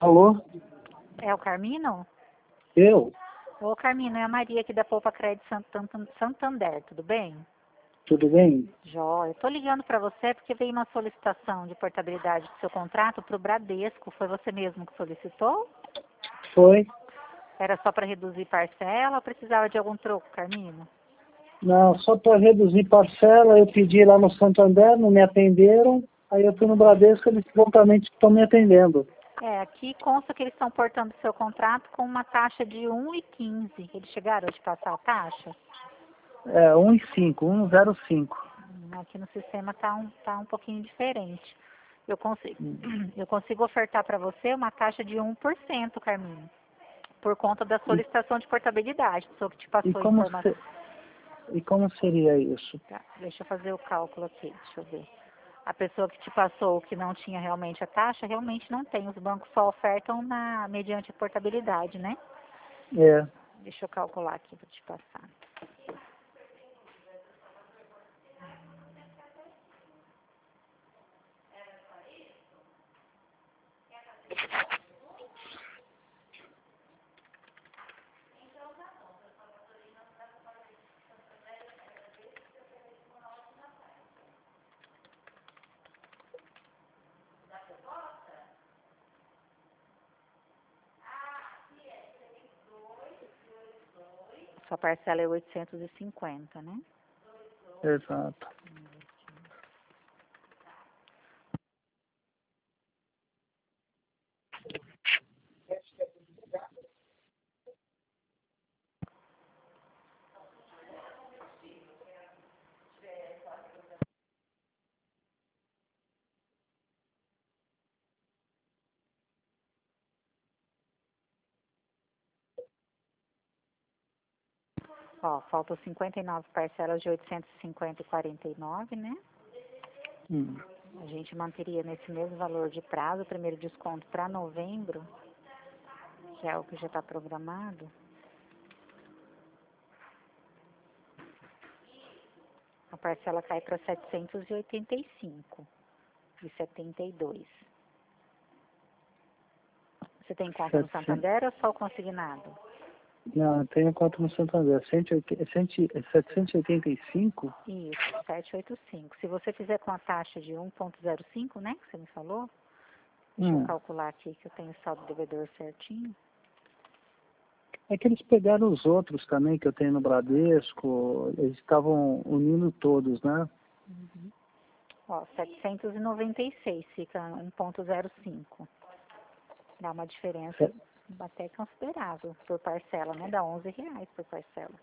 Alô? É o Carmino? Eu? Ô, Carmino, é a Maria aqui da Poupa Crédito Santander, tudo bem? Tudo bem? Jóia. Eu tô ligando para você porque veio uma solicitação de portabilidade do seu contrato para o Bradesco. Foi você mesmo que solicitou? Foi? Era só para reduzir parcela ou precisava de algum troco, Carmino? Não, só para reduzir parcela, eu pedi lá no Santander, não me atenderam, aí eu fui no Bradesco, eles prontamente estão me atendendo. Aqui consta que eles estão portando seu contrato com uma taxa de 1,15. Eles chegaram a te passar a taxa? É, 1,05. Aqui no sistema tá um pouquinho diferente. Eu consigo ofertar para você uma taxa de 1%, Carminho, por conta da E, solicitação de portabilidade. A pessoa que te e, passou a como informação. se, e como seria isso? Tá, deixa eu fazer o cálculo aqui, deixa eu ver. A pessoa que te passou que não tinha realmente a taxa, realmente não tem. Os bancos só ofertam mediante a portabilidade, né? É, Deixa eu calcular aqui para te passar. Sua parcela é 850, né? exato. Ó, faltam 59 parcelas de 850,49, né? Hum. A gente manteria nesse mesmo valor de prazo, o primeiro desconto para novembro, que é o que já está programado. A parcela cai para 785,72. Você tem conta no 700. Santander ou só o consignado? Não, eu tenho conta no Santander. 785? Isso, 785. Se você fizer com a taxa de 1,05, né, que você me falou, deixa eu calcular aqui que eu tenho o saldo devedor certinho. É que eles pegaram os outros também que eu tenho no Bradesco, eles estavam unindo todos, né? Uhum. Ó, 796 fica 1,05. Dá uma diferença até considerável por parcela, né? Dá R$ 11 por parcela.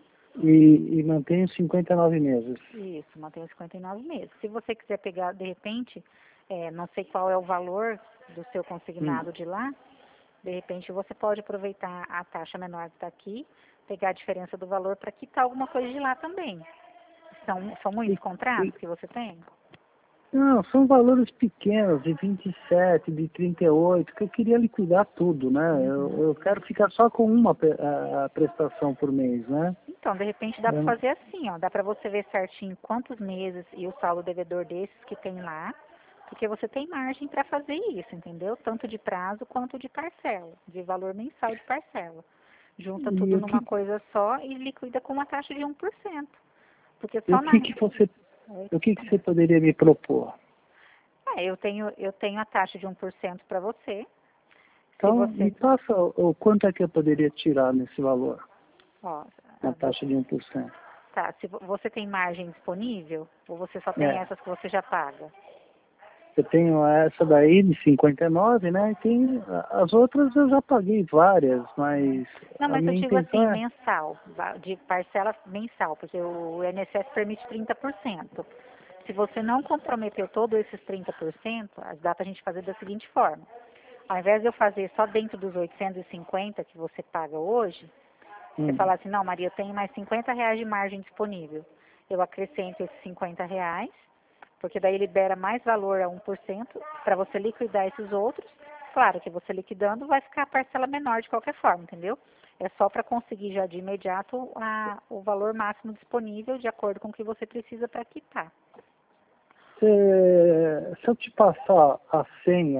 E mantém os 59 meses. Isso, mantém os 59 meses. Se você quiser pegar, de repente, não sei qual é o valor do seu consignado de lá, de repente você pode aproveitar a taxa menor que está aqui, pegar a diferença do valor para quitar alguma coisa de lá também. São muitos E, contratos que você tem? não, são valores pequenos, de 27, de 38, que eu queria liquidar tudo, né? Eu quero ficar só com uma a prestação por mês, né? Então, de repente dá para fazer assim, ó, dá para você ver certinho quantos meses e o saldo devedor desses que tem lá, porque você tem margem para fazer isso, entendeu? Tanto de prazo quanto de parcela, de valor mensal de parcela. Junta E tudo numa coisa só e liquida com uma taxa de 1%. Porque o só que que você, Oi? o que que você poderia me propor? Eu tenho a taxa de 1% para você. Se Então, me você, passa o quanto é que eu poderia tirar nesse valor, ó, na taxa de 1%. tá, se você tem margem disponível, ou você só tem É, essas que você já paga? eu tenho essa daí de 59, né? E tem, as outras eu já paguei várias, mas Não, a mas eu minha digo assim, intenção é... mensal, de parcela mensal, porque o INSS permite 30%. Se você não comprometeu todos esses 30%, dá para a gente fazer da seguinte forma. Ao invés de eu fazer só dentro dos 850 que você paga hoje, você falar assim, não, Maria, eu tenho mais R$ 50 de margem disponível. Eu acrescento esses R$ 50, porque daí libera mais valor a 1% para você liquidar esses outros. Claro que você liquidando vai ficar a parcela menor de qualquer forma, entendeu? É só para conseguir já de imediato o valor máximo disponível de acordo com o que você precisa para quitar. Se eu te passar a senha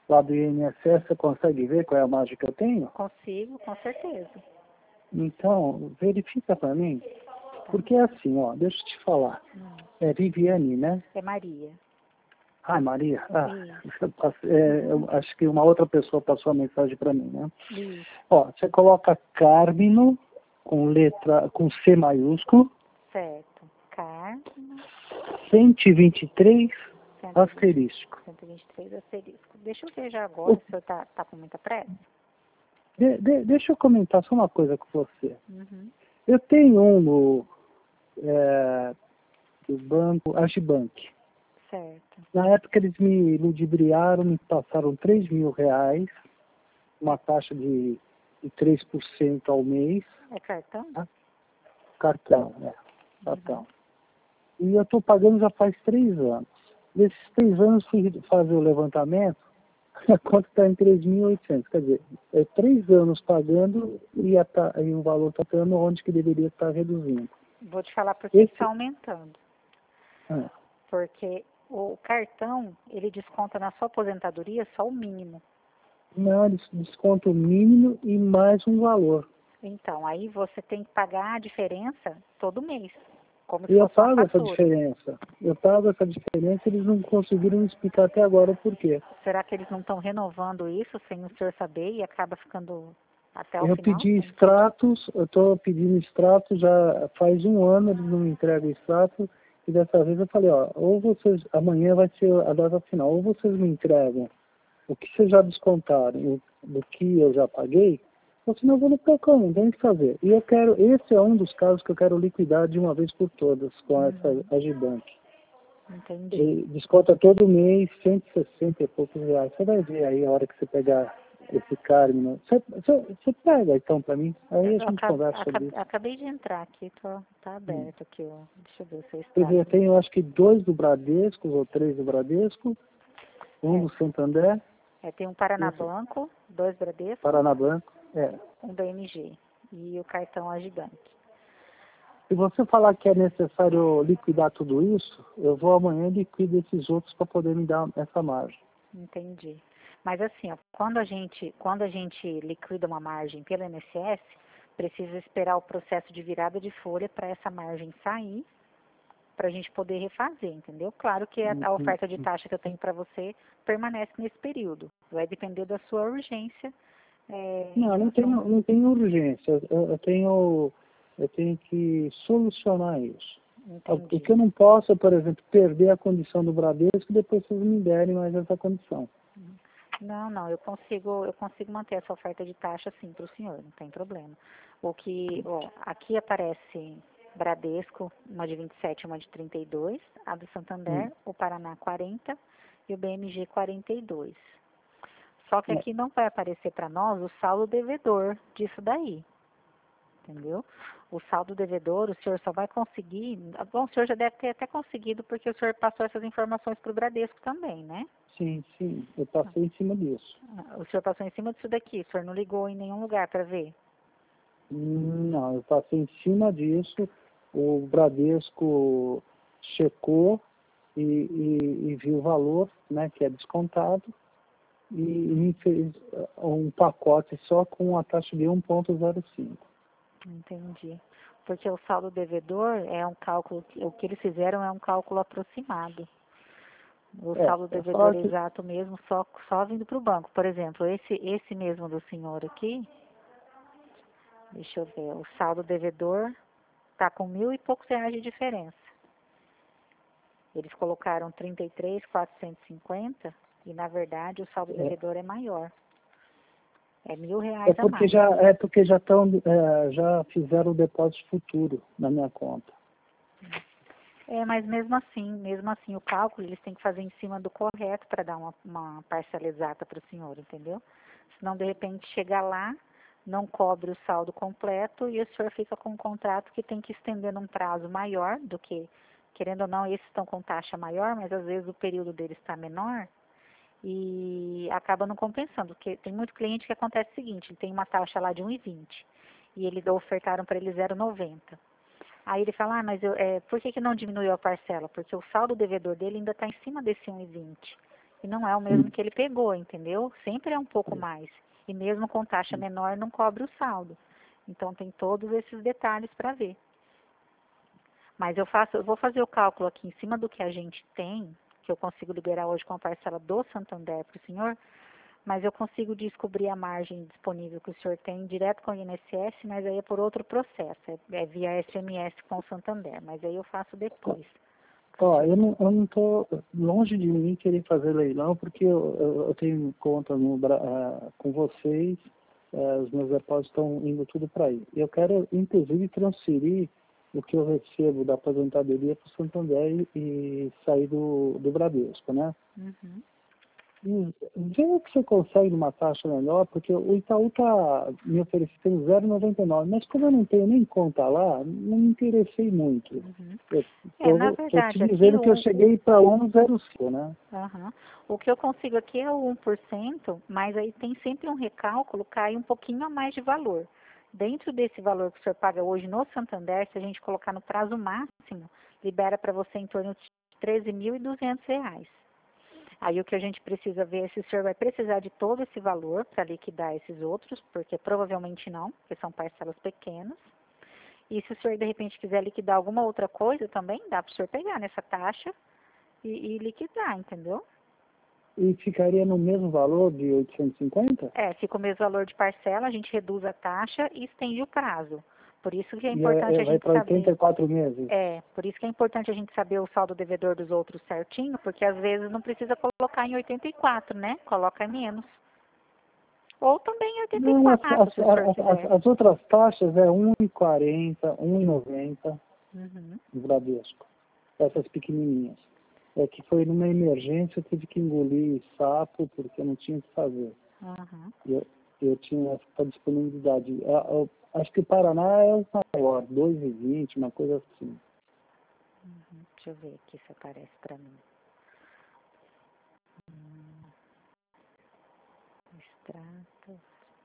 lá do INSS, você consegue ver qual é a margem que eu tenho? Consigo, com certeza. Então, verifica para mim. Porque é assim, ó, deixa eu te falar. É Viviane, né? É Maria. Ah, Maria. Ah, Isso. eu acho que uma outra pessoa passou a mensagem para mim, né? Isso. Ó, você coloca Carmino com C maiúsculo. Certo. Carmo. 123 120, asterisco. 123 asterisco. Deixa eu ver já agora, o senhor tá com muita pressa? Deixa eu comentar só uma coisa com você. Uhum. Eu tenho um do banco Agibank. Certo. Na época eles me ludibriaram, me passaram R$ 3.000, uma taxa de 3% ao mês. É cartão? Tá? Cartão, né? Cartão. E eu estou pagando já faz 3 anos. Nesses 3 anos fui fazer o levantamento, a conta está em 3.800. Quer dizer, é 3 anos pagando e o valor está estando onde que deveria estar reduzindo. Vou te falar por que está aumentando. Ah, Porque o cartão, ele desconta na sua aposentadoria só o mínimo. não, eles descontam o mínimo e mais um valor. Então, aí você tem que pagar a diferença todo mês, como se E eu fosse uma pago essa fatura. diferença. Eu pago essa diferença, eles não conseguiram me explicar até agora o porquê. Será que eles não estão renovando isso sem o senhor saber e acaba ficando até o Eu final? pedi extratos, eu estou pedindo extratos já faz 1 ano, eles não me entregam extrato, e dessa vez eu falei, ó, ou vocês, amanhã vai ser a data final, ou vocês me entregam o que vocês já descontaram, do que eu já paguei, ou senão eu vou no PROCON, não tem o que fazer. E eu quero, esse é um dos casos que eu quero liquidar de uma vez por todas com essa Agibank. Entendi. Ele desconta todo mês 160 e poucos reais. Você vai ver aí a hora que você pegar esse Carmino. Você pega então para mim, aí a gente conversa sobre isso. Acabei de entrar aqui, tá aberto aqui, ó. Deixa eu ver se eu Quer dizer, eu extrato. tenho acho que 2 do Bradesco, ou 3 do Bradesco, um do Santander, Tem um esse Paranabanco, 2 Bradesco, Paranabanco. um BMG e o cartão Agibank. Se você falar que é necessário liquidar tudo isso, eu vou amanhã e liquido esses outros para poder me dar essa margem. Entendi. Mas assim, ó, quando a gente liquida uma margem pelo INSS, precisa esperar o processo de virada de folha para essa margem sair, para a gente poder refazer, entendeu? Claro que a oferta de taxa que eu tenho para você permanece nesse período. Vai depender da sua urgência. Não, não tenho urgência. Eu tenho que solucionar isso. Entendi. O que eu não posso é, por exemplo, perder a condição do Bradesco e depois vocês me derem mais essa condição. Não, eu consigo manter essa oferta de taxa sim para o senhor, não tem problema. Aqui aparece Bradesco, uma de 27 e uma de 32, a do Santander, o Paraná 40 e o BMG 42. Só que aqui não vai aparecer para nós o saldo devedor disso daí, entendeu? O saldo devedor, o senhor só vai conseguir, bom, o senhor já deve ter até conseguido porque o senhor passou essas informações para o Bradesco também, né? Sim, eu passei em cima disso. O senhor passou em cima disso daqui, o senhor não ligou em nenhum lugar para ver? Não, eu passei em cima disso. O Bradesco checou e viu o valor, né, que é descontado, e me fez um pacote só com a taxa de 1,05. Entendi. Porque o saldo devedor é um cálculo, o que eles fizeram é um cálculo aproximado. O saldo devedor exato mesmo, só vindo para o banco. Por exemplo, esse mesmo do senhor aqui, deixa eu ver, o saldo devedor está com 1.000 e poucos reais de diferença. Eles colocaram 33.450 e na verdade o saldo devedor é maior. É R$ 1.000 a mais. Porque já fizeram o depósito futuro na minha conta. Mas mesmo assim, o cálculo eles têm que fazer em cima do correto para dar uma parcela exata para o senhor, entendeu? Senão, de repente, chega lá, não cobre o saldo completo e o senhor fica com um contrato que tem que estender num prazo maior do que, querendo ou não, esses estão com taxa maior, mas às vezes o período deles está menor e acaba não compensando, porque tem muito cliente que acontece o seguinte, ele tem uma taxa lá de 1,20 e eles ofertaram para ele 0,90. Aí ele fala, mas por que não diminuiu a parcela? Porque o saldo devedor dele ainda está em cima desse 1,20. e não é o mesmo que ele pegou, entendeu? Sempre é um pouco mais. E mesmo com taxa menor não cobre o saldo. Então tem todos esses detalhes para ver. Mas eu vou fazer o cálculo aqui em cima do que a gente tem, que eu consigo liberar hoje com a parcela do Santander para o senhor, mas eu consigo descobrir a margem disponível que o senhor tem direto com o INSS, mas aí é por outro processo, é via SMS com o Santander, mas aí eu faço depois. Ó, eu não tô longe de mim querer fazer leilão, porque eu tenho conta com vocês, os meus depósitos estão indo tudo para aí. Eu quero, inclusive, transferir o que eu recebo da aposentadoria para o Santander e sair do Bradesco, né? Uhum. E vê o que você consegue numa taxa melhor, porque o Itaú está me oferecendo 0,99, mas como eu não tenho nem conta lá, não me interessei muito. Uhum. Eu Na estou te verdade, aqui dizendo que eu cheguei para 1,05, né? Uhum. O que eu consigo aqui é o 1%, mas aí tem sempre um recálculo, cai um pouquinho a mais de valor. Dentro desse valor que o senhor paga hoje no Santander, se a gente colocar no prazo máximo, libera para você em torno de R$ 13.200. Aí o que a gente precisa ver é se o senhor vai precisar de todo esse valor para liquidar esses outros, porque provavelmente não, porque são parcelas pequenas. E se o senhor de repente quiser liquidar alguma outra coisa também, dá para o senhor pegar nessa taxa e liquidar, entendeu? E ficaria no mesmo valor de 850? Fica o mesmo valor de parcela, a gente reduz a taxa e estende o prazo. Por isso que é E importante a vai gente para saber. 84 meses? Por isso que é importante a gente saber o saldo devedor dos outros certinho, porque às vezes não precisa colocar em 84, né? Coloca em menos. Ou também em Não, 84, se o senhor quiser. as outras taxas é 1,40, 1,90 Uhum. no Bradesco. Essas pequenininhas. É que foi numa emergência, eu tive que engolir sapo, porque eu não tinha o que fazer. Uhum. Eu tinha essa disponibilidade. Acho que o Paraná é o maior, 2,20, uma coisa assim. Uhum. Deixa eu ver aqui se aparece para mim. Extrato.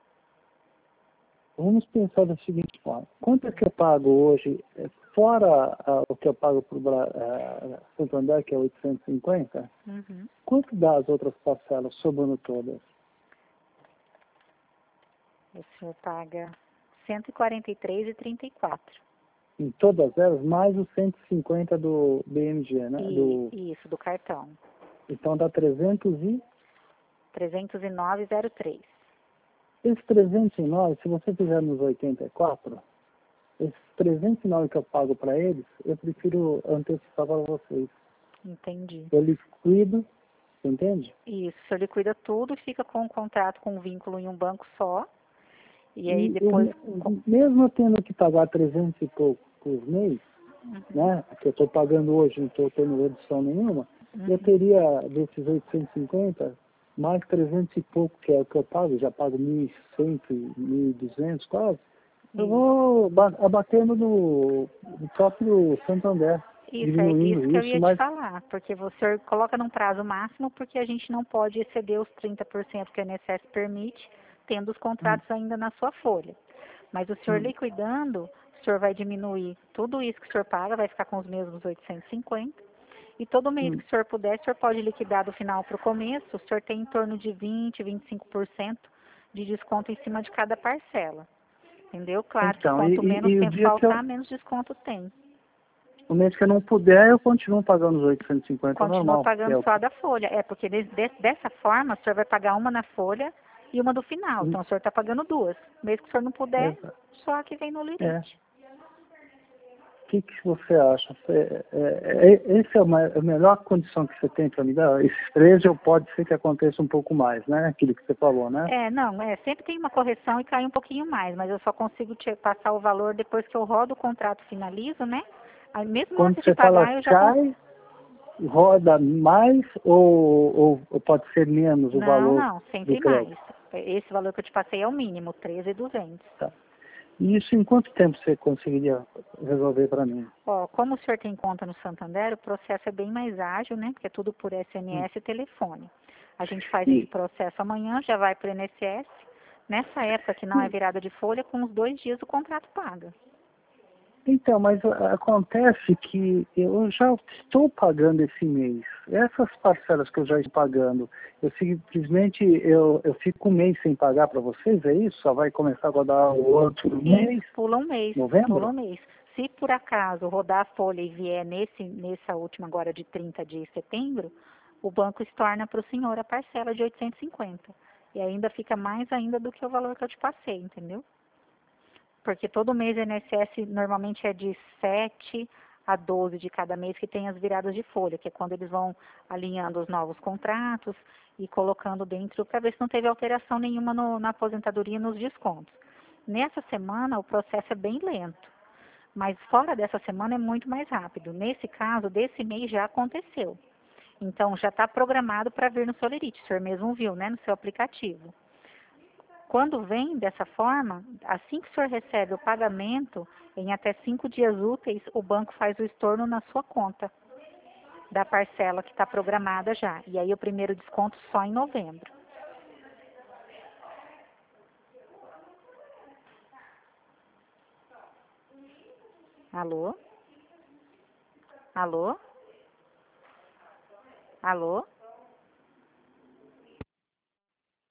Vamos pensar da seguinte forma. Quanto é que eu pago hoje, fora o que eu pago para o Santander, que é 850, Uhum. quanto dá as outras parcelas, sobrando todas? O senhor paga R$ 143,34. Em todas elas, mais os 150 do BMG, né? Isso, do cartão. Então dá 300 e... 309,03. Esses 309, se você fizer nos 84, esses 309 que eu pago para eles, eu prefiro antecipar para vocês. Entendi. Eu liquido, você entende? Isso, o senhor liquida tudo, fica com um contrato com um vínculo em um banco só. E aí E depois. mesmo eu tendo que pagar 300 e pouco por mês, né, que eu estou pagando hoje, não estou tendo redução nenhuma, eu teria desses 850, mais 300 e pouco, que é o que eu pago, já pago 1.100, 1.200 quase, eu vou abatendo do próprio Santander, Isso, é diminuindo isso que eu isso, ia te mas falar, porque o senhor coloca num prazo máximo, porque a gente não pode exceder os 30% que o INSS permite, tendo os contratos ainda na sua folha. Mas o senhor liquidando, o senhor vai diminuir tudo isso que o senhor paga, vai ficar com os mesmos 850. E todo mês que o senhor puder, o senhor pode liquidar do final para o começo, o senhor tem em torno de 20%, 25% de desconto em cima de cada parcela. Entendeu? Claro que então, quanto menos o tempo dia que faltar, menos desconto tem. o mês que eu não puder, eu continuo pagando os 850 Continua normal, que pagando é o só a que... da folha. Porque dessa forma, o senhor vai pagar uma na folha e uma do final. Então, o senhor está pagando duas. Mesmo que o senhor não puder, só a que vem no É. limite. O que você acha? Essa é a melhor condição que você tem para me dar? Esses 13 pode ser que aconteça um pouco mais, né? Aquilo que você falou, né? Sempre tem uma correção e cai um pouquinho mais, mas eu só consigo te passar o valor depois que eu rodo o contrato, finalizo, né? Aí mesmo Quando antes de você fala pagar, eu já consigo. cai, roda mais ou pode ser menos o valor Não, do sempre mais. crédito? Esse valor que eu te passei é o mínimo, 13.200. Tá. E isso em quanto tempo você conseguiria resolver para mim? Como o senhor tem conta no Santander, o processo é bem mais ágil, né? Porque é tudo por SMS e telefone. A gente faz esse E, processo amanhã, já vai para o INSS. Nessa época que não é virada de folha, com uns 2 dias o contrato paga. Então, mas acontece que eu já estou pagando esse mês. Essas parcelas que eu já estou pagando, eu simplesmente eu fico um mês sem pagar para vocês, é isso? Só vai começar a rodar o outro mês? Isso, pula um mês. Novembro? Pula um mês. Se por acaso rodar a folha e vier nessa última agora de 30 de setembro, o banco estorna para o senhor a parcela de 850. E ainda fica mais ainda do que o valor que eu te passei, entendeu? Porque todo mês o INSS normalmente é de 7 a 12 de cada mês que tem as viradas de folha, que é quando eles vão alinhando os novos contratos e colocando dentro para ver se não teve alteração nenhuma na aposentadoria e nos descontos. Nessa semana o processo é bem lento, mas fora dessa semana é muito mais rápido. Nesse caso, desse mês já aconteceu. Então já está programado para vir no Solerite, o senhor mesmo viu, né, no seu aplicativo. Quando vem dessa forma, assim que o senhor recebe o pagamento, em até 5 dias úteis, o banco faz o estorno na sua conta da parcela que está programada já. E aí o primeiro desconto só em novembro. Alô? Alô? Alô?